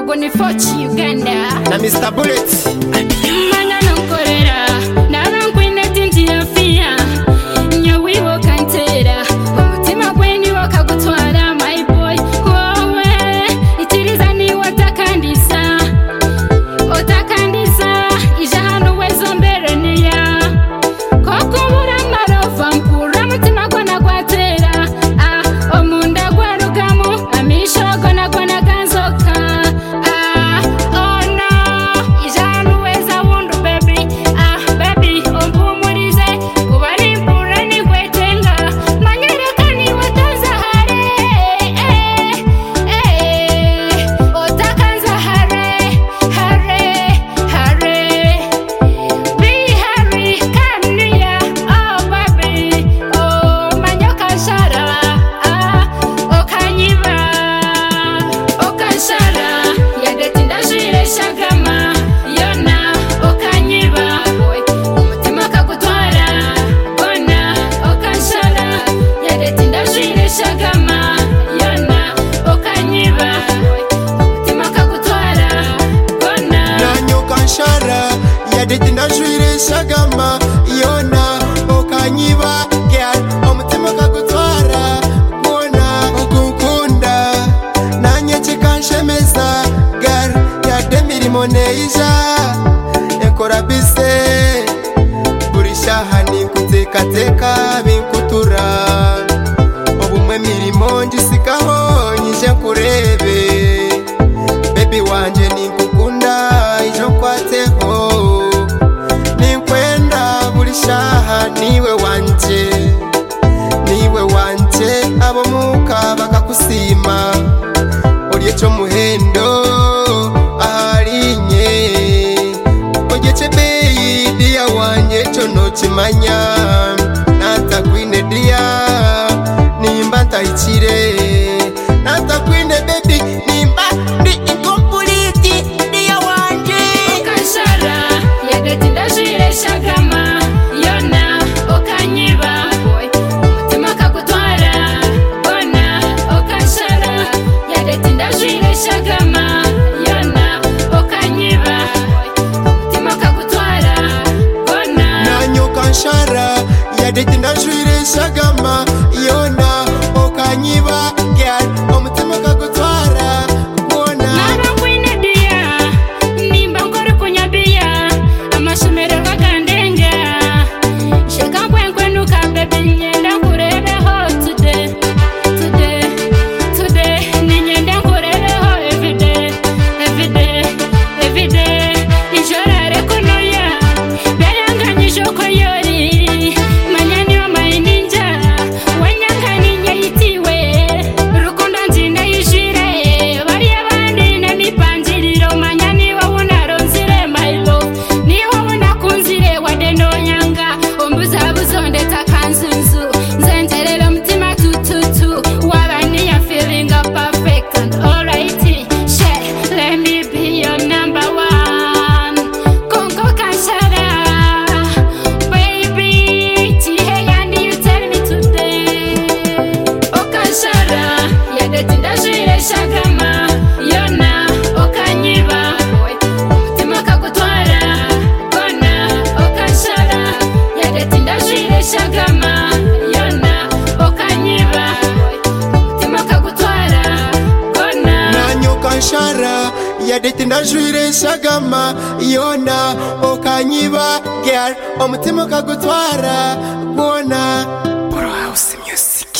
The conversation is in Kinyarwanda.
Ogo ni Fochi Uganda na Mr. Bullet Mana nonkorera narankwine tinti afia nyawiwo kantera umutima gweni wakagutwara my boy wowe itiriza ni watakandisa ijahano wezo mbere niya kokubura marova mpura mutima gwana gwatera omunda gwarugamu amishogo na gwana ganzoka oh no ijahano weza wundu baby baby ompumurize kubari mpura ni gwetenga manyerekani watanzahare otakanzahare Ndajwire shagama yona okanyiba girl omutima kagutwara gona ukukunda nanye kikanshemeza girl yademirimo neija ekora bise buri shaha ninkutekateka binkutura obumwe mirimo njisigaho nyije nkurebe baby wanje ninkukunda ijo nkwateho shaha niwe wanje abo muka bakakusima uryecho muhendo aharinye ogeche beyi dia wanje cho nokimanya natakwine dia nimba ntayikire natakwine baby nimba ndi incomplete dia wanje okashara yagati ndashire shagama yadeti ndashwire shagama yona okanyiba girl omutima kagutwara gona narankwine dia nimba nkore kunyabia amashomero gakandenga sheka nkwenkwenuka baby nyenda nkurebeho today ninyenda nkurebeho every day ijorare kunoya beranganyije ko yori yadeti ndajwire shagama yona okanyiba girl omutima kagutwara gona Pro House Music.